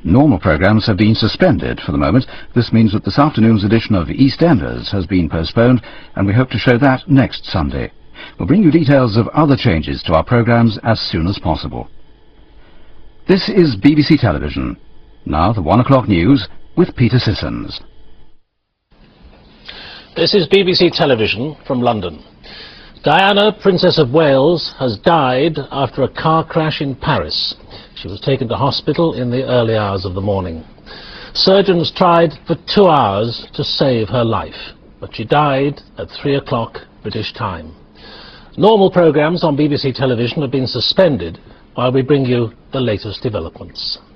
Normal programmes have been suspended for the moment. This means that this afternoon's edition of EastEnders has been postponed, and we hope to show that next Sunday. We'll bring you details of other changes to our programmes as soon as possible. This is BBC Television. Now the 1 o'clock news with Peter Sissons. This is BBC Television from London. Diana, Princess of Wales, has died after a car crash in Paris. She was taken to hospital in the early hours of the morning. Surgeons tried for 2 hours to save her life, but she died at 3 o'clock British time. Normal programmes on BBC Television have been suspended while we bring you the latest developments.